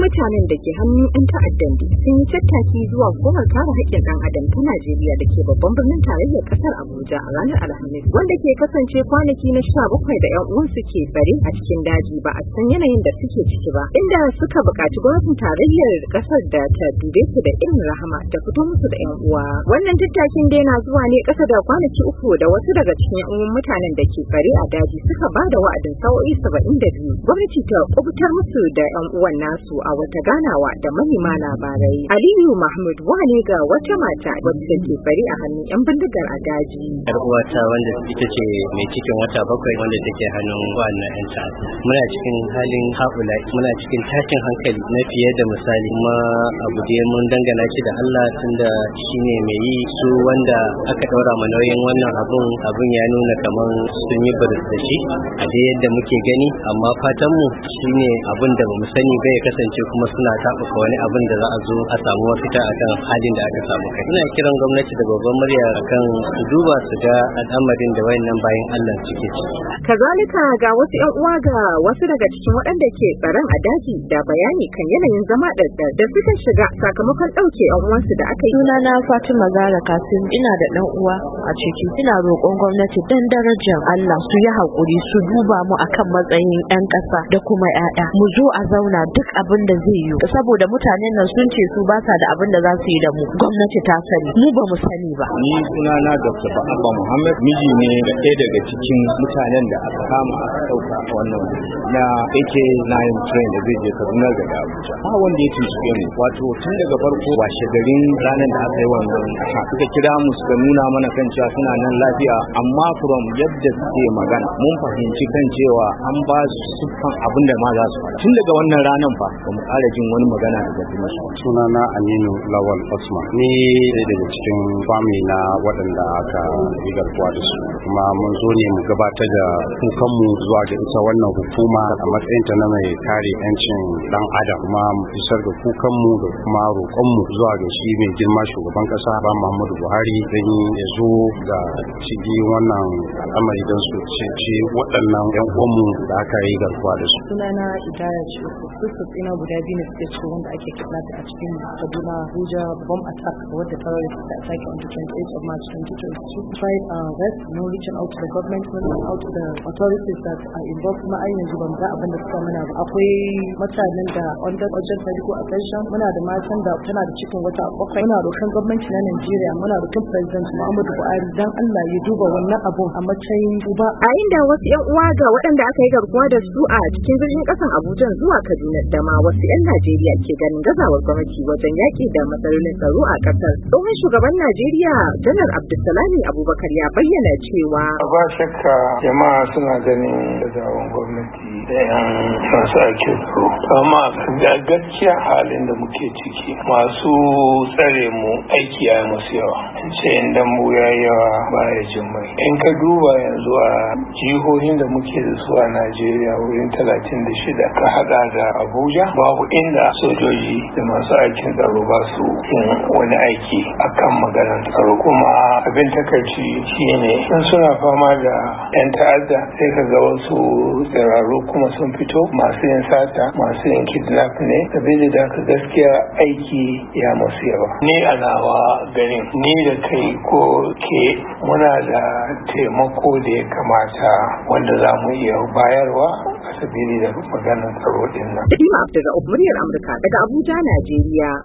mutanen da ke hannun 'yan ta'addan sun yi tattaki zuwa hukumar kare haƙƙin ɗan adam ta Najeriya da ke babban birnin tarayyar ƙasar Abuja a ranar Alhamis, wanda ke kasance kwanaki na 17 da 'yan uwansu ke tsare a cikin daji ba a san yanayin da suke ciki ba, inda suka buƙaci gwamnatin tarayyar ƙasar da ta dube su da irin rahama da fito musu da 'yan uwa. Wannan tattakin dai na zuwa ne ƙasa da kwanaki 3 da wasu daga cikin 'yan uwan mutanen da ke tsare a daji suka ba da wa'adin sa'o'i 72 gwamnati ta kubutar musu da 'yan uwan nasu a wata ganawa da manema labarai. Aliyu Mahmud wane ga wata mata wadda ke tsare a hannun 'yan bindigar a daji. Yar uwata wanda ita ce mai cikin wata 7 wanda take hannun wannan 'yan ta'adda. Muna cikin halin haɓula, muna cikin tashin hankali na fiye da misali, kuma abu da mun dangana shi da Allah tunda shine mai yi, su wanda aka ɗaura ma nauyin wannan abun ya nuna kamar sun yi baris da shi a dai yadda muke gani, amma fatan mu shine abin da bamu sani ba ya kasance kuma suna taɓuka wani abin da za a zo a samu mafita akan halin da aka samu kai. Ina kiran gwamnati da babban murya akan su duba su ga al'amarin da wayannan bayan Allah suke ciki. Kazalika ga wasu 'yan uwa ga wasu daga cikin waɗanda ke tsaron a daji da bayani kan yanayin zama ɗaɗɗar da suka shiga sakamakon ɗauke 'yan uwansu da aka yi. Sunana Fatima Zara Kasim, ina da ɗan uwa a ciki. Ina roƙon gwamnati dan darajar Allah su yi haƙuri su duba mu akan matsayin 'yan ƙasa da kuma 'ya'ya. Mu zo a zauna duk abin da zai yi, saboda mutanen nan sun ce su ba sa da abin da za su yi da mu. Gwamnati ta sani, mu ba mu sani ba. Ni sunana Dr. Abba Muhammad, miji ne da ɗaya daga cikin mutanen da aka kama aka ɗauka a wannan na AK9 train da zai je Kaduna daga Abuja. Ba wanda ya tuntuɓe mu, wato tun daga farko washe garin ranar da aka yi wannan suka kira mu suka nuna mana kan cewa suna nan lafiya, amma from yadda suke magana mun fahimci kan cewa an ba su sukan abin da ma za su faɗa. Tun daga wannan ranar fa ba mu ƙara jin wani magana daga su. Sunana Aminu Lawal Osman, ni ɗaya daga cikin family na waɗanda aka yi garkuwa da su, kuma mun zo ne mu gabatar da kukanmu zuwa ga ita wannan hukuma a matsayinta na mai kare 'yancin ɗan adam, kuma mu isar da kukanmu da kuma roƙonmu zuwa ga shi mai girma shugaban ƙasa ba Muhammadu Buhari don ya zo ga cigi wannan al'amari don su ceci waɗannan 'yan uwanmu da aka yi garkuwa da su. Sunana Idaya ce, su tsina guda biyu ne suke cikin wanda ake kidnap a cikin Kaduna Abuja bomb attack wadda terrorists da attack on the 28th of March 2022. Tried arrest, reaching out to the government, reaching out to the authorities that are involved. Kuma ai yanzu ban ga abin da suka mana ba. Akwai mutanen da under urgent medical attention, muna da matan da tana da cikin wata 7. Muna roƙon gwamnati na Najeriya, muna roƙon President Muhammadu Buhari dan Allah ya duba wannan abun a matsayin duba. A inda wasu 'yan uwa ga waɗanda aka yi garkuwa da su a cikin birnin ƙasar Abuja zuwa Kaduna da ma wasu 'yan Najeriya ke ganin gazawar gwamnati wajen yaƙi da matsalolin tsaro a ƙasar. Tsohon shugaban Najeriya Janar Abdulsalami Abubakar ya bayyana cewa ba shakka jama'a suna ganin gazawar gwamnati da 'yan masu ake tsaro. Amma ga gaskiya halin da muke ciki masu tsare mu aiki ya musu yawa. Sai inda mu ya yawa baya jin mai. In ka duba yanzu a jihohin da muke da su a Najeriya wurin 36 ka hada da Abuja, babu inda sojoji da masu aikin tsaro ba su yin wani aiki akan maganar tsaro. Kuma abin takaici shine in suna fama da 'yan ta'adda sai ka ga wasu tsiraru kuma sun fito masu yin sata, masu yin kidnap ne. Abin da ka gaskiya aiki ya masu yawa. Ni a nawa ganin ni da kai ko ke muna da taimako da ya kamata wanda za mu iya bayarwa a sabili da maganar tsaro din nan. Halima Abdulrauf, muryar Amurka daga Abuja, Najeriya.